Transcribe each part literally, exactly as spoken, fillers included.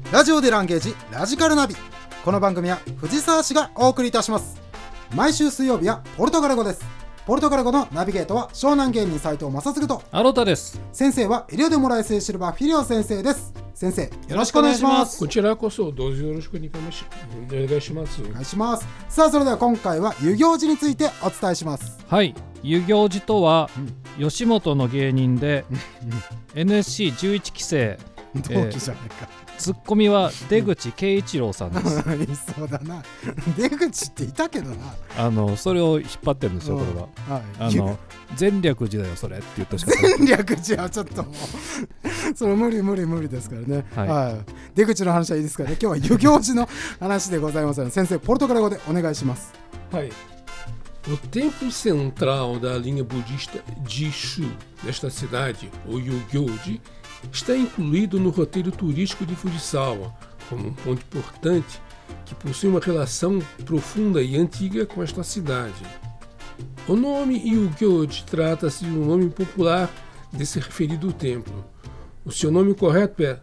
ラジオでランゲージラジカルナビ。この番組は藤沢市がお送りいたします。毎週水曜日はポルトガル語です。ポルトガル語のナビゲートは湘南芸人斉藤正嗣とアロタです。 先生はエリオデモラエスエシルバフィリオ先生です。先生、よろしくお願いします。 こちらこそどうぞよろしくお願いします。 お願いします。さあ、それでは今回は遊行寺についてお伝えします。 はい、遊行寺とは、うん、吉本の芸人でエヌエスシーじゅういち 期生同期じゃないか、 えー、ツッコミは出口圭一郎さんです。 いそうだな、出口っていたけどな。 あのそれを引っ張ってるんですよ、これは、はい、あの前略寺だよそれって言ったしかない。 前略寺はちょっともうそれ無理無理無理ですからね、はいはい、出口の話はいいですからね。今日は遊行寺の話でございますので、先生ポルトガル語でお願いします。 はい。O templo central da linha budista Jishu desta cidade, o Yugyoji, está incluído no roteiro turístico de Fujisawa como um ponto importante que possui uma relação profunda e antiga com esta cidade. O nome Yugyoji trata-se de um nome popular desse referido templo. O seu nome correto é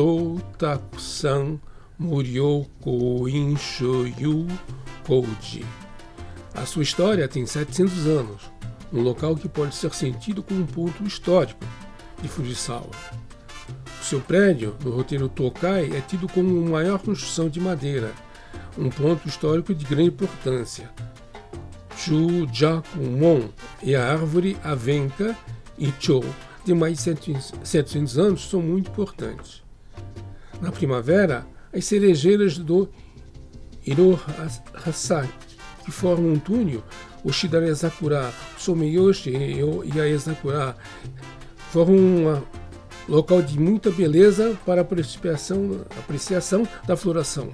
Totakusan Muryo Koin-shōyu Koji. A sua história tem setecentos anos, um local que pode ser sentido como um ponto histórico de Fujisawa. O seu prédio, no roteiro Tokai, é tido como uma maior construção de madeira, um ponto histórico de grande importância. Chujakumon e a árvore Avenca e Cho, de mais de setecentos anos, são muito importantes. Na primavera, as cerejeiras do Irohasaki, que formam um túnel, o Shidarezakura, o Someyoshi e a Ezakura, formam um local de muita beleza para a apreciação, apreciação da floração.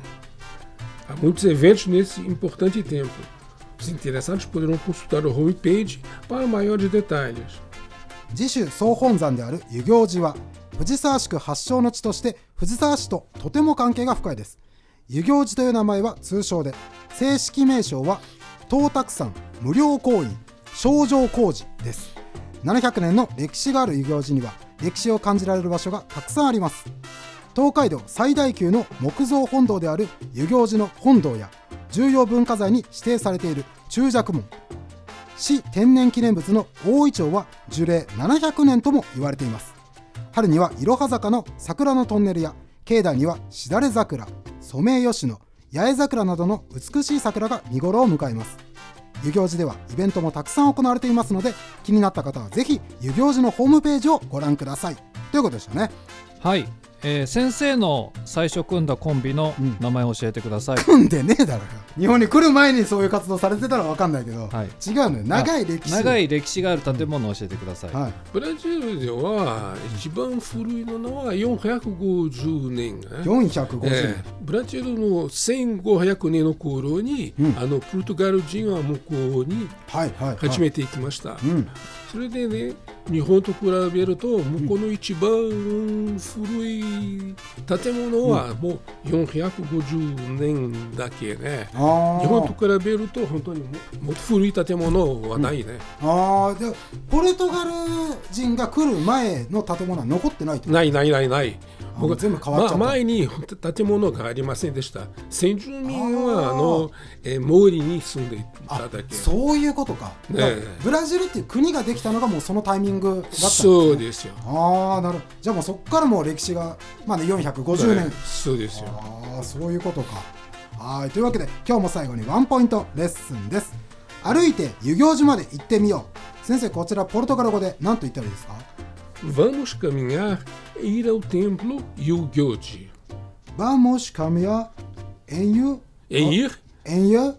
Há muitos eventos nesse importante templo. Os interessados poderão consultar o homepage para maiores detalhes. 自主総本山である遊行寺は藤沢市区発祥の地として藤沢市ととても関係が深いです。遊行寺という名前は通称で、正式名称は東卓山無料行為正常工事です。ななひゃくねんの歴史がある遊行寺には歴史を感じられる場所がたくさんあります。東海道最大級の木造本堂である遊行寺の本堂や重要文化財に指定されている中尺門、市天然記念物の大イチョウは樹齢ななひゃくねんとも言われています。春にはいろは坂の桜のトンネルや境内にはしだれ桜、ソメイヨシノ、八重桜などの美しい桜が見頃を迎えます。遊行寺ではイベントもたくさん行われていますので、気になった方はぜひ遊行寺のホームページをご覧くださいということでしたね。 はい、えー、先生の最初組んだコンビの名前を教えてください。 組んでねえだろ。日本に来る前にそういう活動されてたら分かんないけど、はい、違うのよ。長い歴史長い歴史がある建物を教えてください。はい、 ブラジルでは一番古いのはよんひゃくごじゅうねん、ね、 よんひゃくごじゅうねん、えー、 ブラジルのせんごひゃくねんの頃に、うん、あのポルトガル人は向こうに始めていきました、はいはいはい、うん、それでね、日本と比べると向こうの一番古い建物はもうよんひゃくごじゅうねんだけね、うん、日本と比べると本当にももっと古い建物はないね、 うん、あでポルトガル人が来る前の建物は残ってないってこと？ ないないないない。 僕全部変わっちゃった、 まあ、前に建物がありませんでした。先住民はあのえ森に住んでいただけ。 そういうことか、ね、ブラジルっていう国ができたのがもうそのタイミングだったんですね。 そうですよ。 ああ、なるほど。じゃあもうそこからもう歴史が、まあね、よんひゃくごじゅうねん、 ね、そうですよ。 ああ、そういうことか。はい、というわけで今日も最後にワンポイントレッスンです。歩いて遊行寺まで行ってみよう。先生、こちらポルトガル語で何と言ったらいいですか？ Vamos caminhar e ir ao templo Yugyoji. Vamos caminhar em ir em ir em ir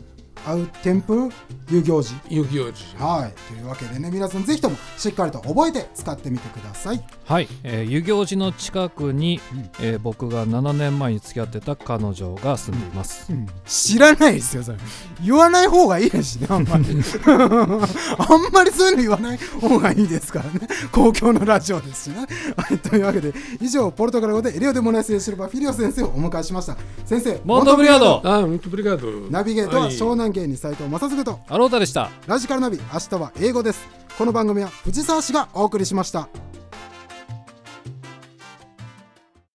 ao templo Yugyoji. Yugyoji. はい、というわけでね、皆さんぜひともしっかりと覚えて使ってみてください。 はい、えー、遊行寺の近くに、うんえー、僕がななねんまえに付き合ってた彼女が住んでいます、うんうん、 知らないですよそれ。言わない方がいいですしね、あんまりあんまりそういうの言わない方がいいですからね、公共のラジオですしね。はい、というわけで以上、ポルトガル語でエリオデモナスエシルバフィリオ先生をお迎えしました。先生、 モントブリガード。 あ、モントブリガード。 ナビゲートは湘南芸人斉藤正嗣とアロータでした。 ラジカルナビ、明日は英語です。この番組は藤沢市がお送りしました。